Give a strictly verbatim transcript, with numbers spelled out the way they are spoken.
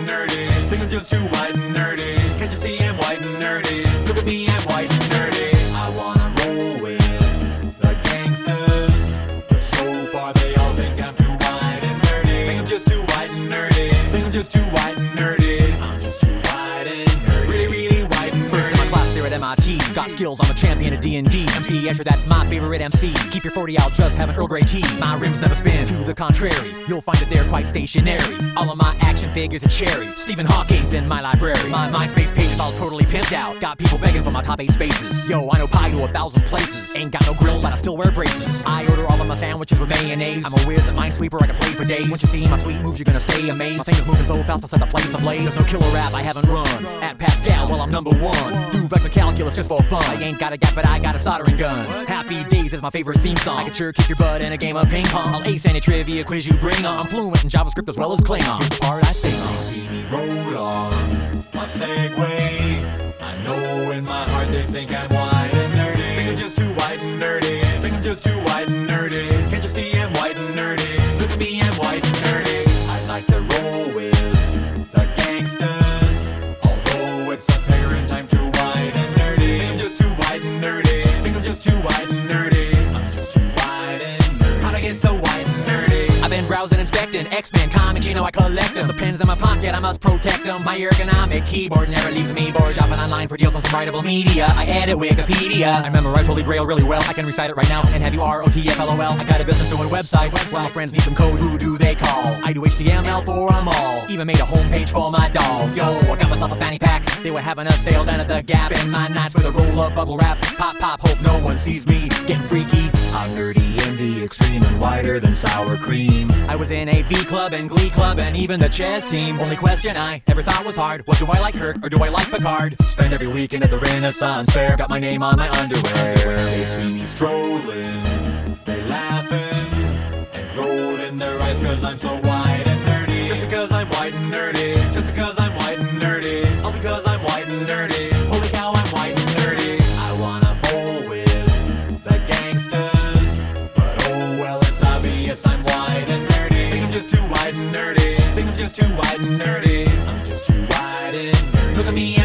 nerdy. Think I'm just too white and nerdy. Can't you see I'm white and nerdy? Look at me, I'm white and nerdy. I wanna roll with the gangsters, but so far they all think I'm too white and nerdy. Think I'm just too white and nerdy. Think I'm just too white and nerdy. I'm just too white and nerdy. Really, really white and nerdy. First in my class there at M I T. Got skills, I'm a champion of D and D. M C Escher, that's my favorite M C. Keep your forty, I'll just have an Earl Grey tea. My rims never spin, to the contrary. You'll find that they're quite stationary. All of my action figures are cherry. Stephen Hawking's in my library. My MySpace page is all totally pimped out. Got people begging for my top eight spaces. Yo, I know pie to a thousand places. Ain't got no grills, but I still wear braces. I order all of my sandwiches with mayonnaise. I'm a whiz at Minesweeper, I can play for days. Once you see my sweet moves, you're gonna stay amazed. My fingers moving so fast, I'll set the place ablaze. There's no killer rap I haven't run. At Pascal, well, I'm number one. Do vector calculus just for fun. I ain't got a gap, but I got a soldering gun. Happy Days is my favorite theme song. I can sure kick your butt in a game of ping pong. I'll ace any trivia quiz you bring on. I'm fluent in JavaScript as well as Klingon. Here's the part I sing on. See me roll on my Segway. I know in my heart they think I'm white and nerdy. Think I'm just too white and nerdy. Think I'm just too white and nerdy. Can't you see I'm white and nerdy? Look at me, I'm white and nerdy. I like to roll with the gangsters, although it's apparent I'm too white and nerdy. Think I'm just too white and nerdy. Think I'm just too white and nerdy. I'm just too white and nerdy. How'd I get so white and nerdy? I've been browsing, inspecting X-Men comics, you know I collect them. The pens in my pocket, I must protect them. My ergonomic keyboard never leaves me bored. Shopping online for deals on some writable media. I edit Wikipedia. I memorize Holy Grail really well. I can recite it right now and have you R O T F L O L. I got a business doing websites. websites. When my friends need some code, who do they call? I do H T M L for them all. Even made a homepage for my dog. Yo, I got myself a fanny pack. They were having a sale down at the Gap. Spend my nights with a roll-up bubble wrap. Pop, pop, hope no one sees me getting freaky. I'm nerdy in the extreme and whiter than sour cream. I was in a V club and Glee club and even the chess team. Only question I ever thought was hard was, do I like Kirk or do I like Picard? Spend every weekend at the Renaissance Fair. Got my name on my underwear. They see me strolling, they laughing and rolling their eyes cause I'm so white and nerdy. Just because I'm white and nerdy. Just because I'm white and nerdy. All because I'm white and nerdy. Holy cow, I'm white and nerdy. I wanna bowl with the gangsters, but oh well, it's obvious I'm white and nerdy. Think I'm just too white and nerdy. Think I'm just too white and nerdy. I'm just too white and nerdy. Look at me,